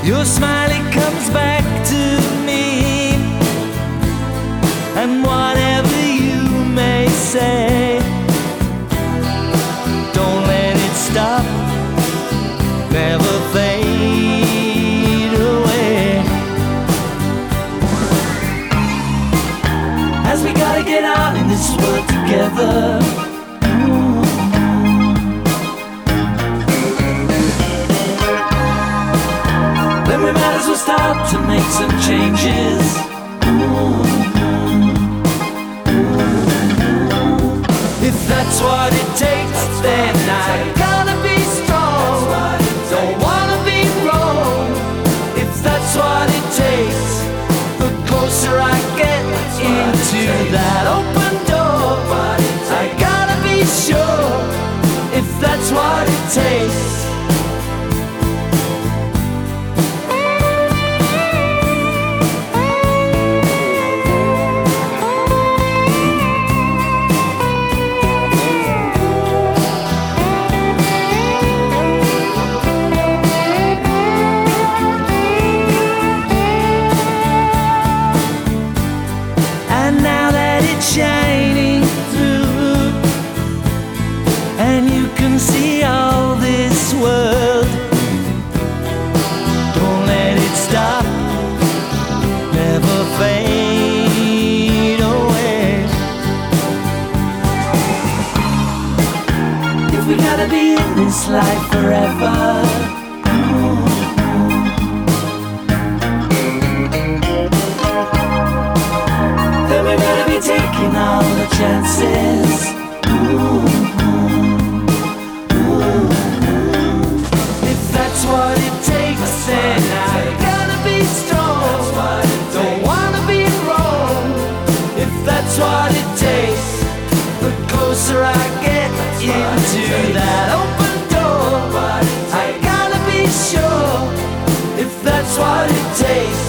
Your smile, it comes back to me. And whatever you may say, don't let it stop, never fade away. As we gotta get out in this world together. Then we might as well start to make some changes. If that's what it takes, then I gotta be strong. Don't wanna be wrong. If that's what it takes, the closer I get into that open door, I gotta be sure. If that's what it takes. Shining through, and you can see all this world. Don't let it stop, never fade away. If we gotta be in this life forever, taking all the chances. If that's what it takes, then I gotta be strong. Don't wanna be wrong. If that's what it takes, the closer I get into that open door, I gotta be sure. If that's what it takes.